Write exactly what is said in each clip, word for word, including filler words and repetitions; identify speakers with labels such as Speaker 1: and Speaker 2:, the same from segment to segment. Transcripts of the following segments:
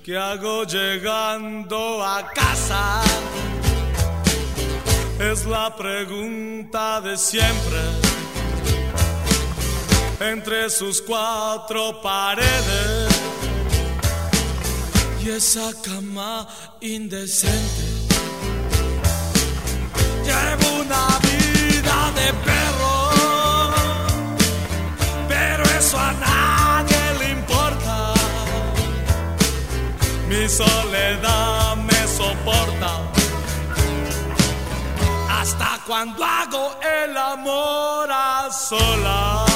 Speaker 1: ¿Qué hago llegando a casa? Es la pregunta de siempre. Entre sus cuatro paredes y esa cama indecente. Llevo una vida de perro, pero eso a nadie le importa. Mi soledad me soporta hasta cuando hago el amor a solas,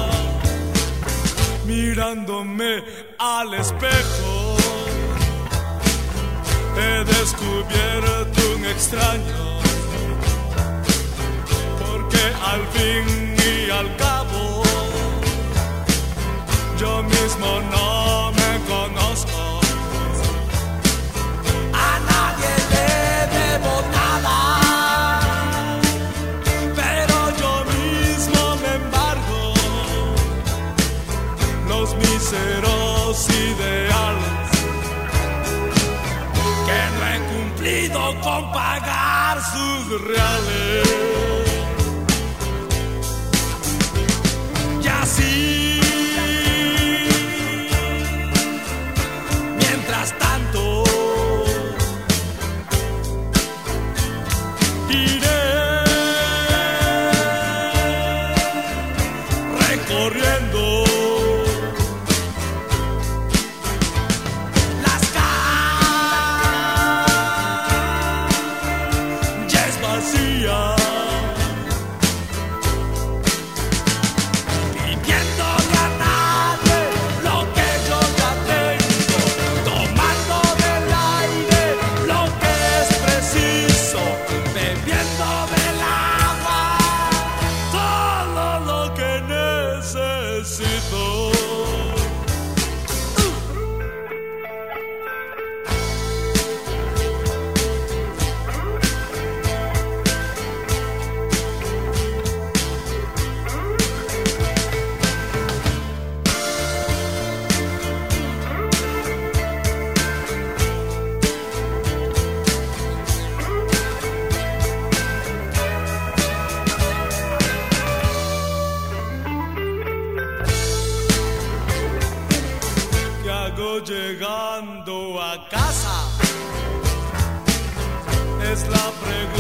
Speaker 1: mirándome al espejo. He descubierto un extraño, porque al fin y al cabo yo mismo no me conozco. A nadie le debo nada, pero yo mismo me embargo los míseros ideales que no he cumplido con pagar sus reales. Y así, mientras tanto, iré recorriendo las calles vacías, pidiéndole a nadie lo que yo ya tengo, tomando del aire lo que es preciso, bebiendo del agua todo lo que necesito. ¿Qué hago llegando a casa? Es la pregunta.